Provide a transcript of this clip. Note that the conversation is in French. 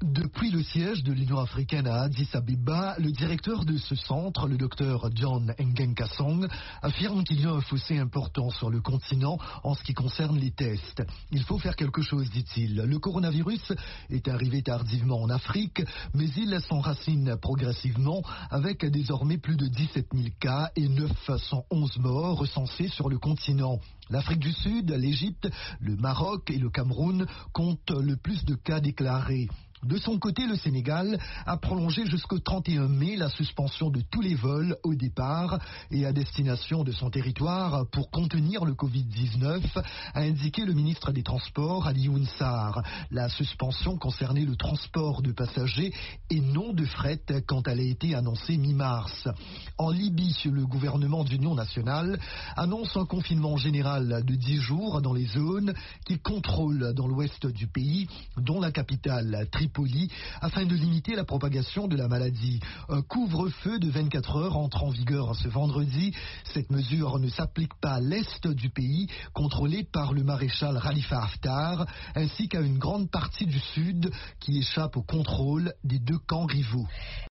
Depuis le siège de l'Union africaine à Addis Abeba, le directeur de ce centre, le docteur John Ngengasong, affirme qu'il y a un fossé important sur le continent en ce qui concerne les tests. Il faut faire quelque chose, dit-il. Le coronavirus est arrivé tardivement en Afrique, mais il s'enracine progressivement avec désormais plus de 17 000 cas et 911 morts recensés sur le continent. L'Afrique du Sud, l'Égypte, le Maroc et le Cameroun comptent le plus de cas déclarés. De son côté, le Sénégal a prolongé jusqu'au 31 mai la suspension de tous les vols au départ et à destination de son territoire pour contenir le Covid-19, a indiqué le ministre des Transports, Alioune Sarr. La suspension concernait le transport de passagers et non de fret quand elle a été annoncée mi-mars. En Libye, le gouvernement d'union nationale annonce un confinement général de 10 jours dans les zones qu'il contrôle dans l'ouest du pays, dont la capitale Tripoli, afin de limiter la propagation de la maladie. Un couvre-feu de 24 heures entre en vigueur ce vendredi. Cette mesure ne s'applique pas à l'est du pays, contrôlé par le maréchal Khalifa Haftar, ainsi qu'à une grande partie du sud qui échappe au contrôle des deux camps rivaux.